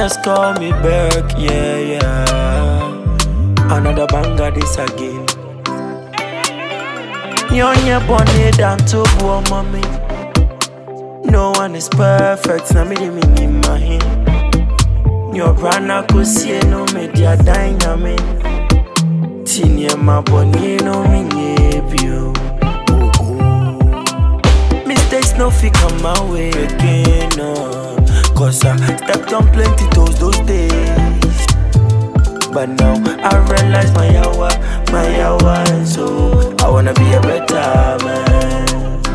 Just call me back, yeah, yeah. Another banger this again. You're bonny down to poor mommy. No one is perfect, na me in my hand. Your brana could see no media dynamic. Tinia my bonny no me you. Mistakes no fi come my way again, no. Cause I stepped on plenty toes those days. But now I realize my hour, and so I wanna be a better man.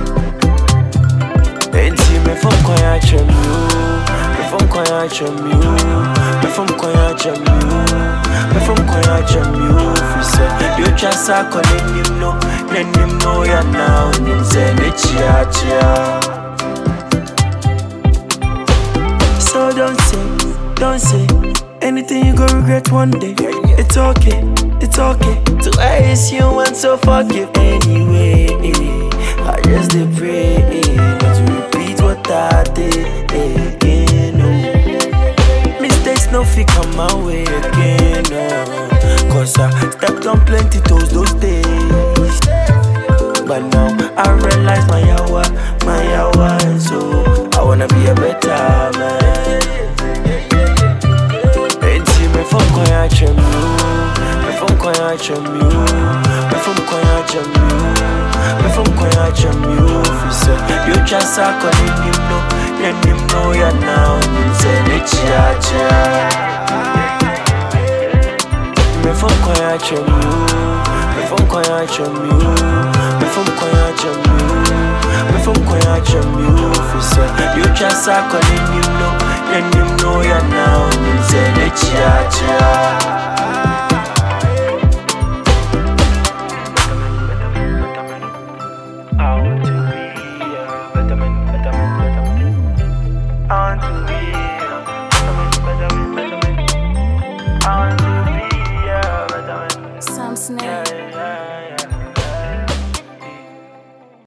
Enti me from kwaya chemu, me from kwaya chemu, me from kwaya chemu, me from kwaya chemu. Fi say you just a calling him no, let him know ya now. Him say ne chia. So don't say anything you go regret one day. It's okay to ask you and so forgive anyway. I just dey pray not to repeat what I did again. No. Mistakes no fi come my way again. No. Cause I stepped on plenty toes those days. But now I realize my hour, and so I wanna be a better man. Me from kwaya chemu, me from kwaya chemu, me from kwaya chemu, me from kwaya chemu. Fi say you just a calling him no, let him know ya now. Him say ne chia. Me from kwaya chemu, me from kwaya chemu, me from kwaya chemu, me from kwaya chemu. Fi say you just a calling him no, let him know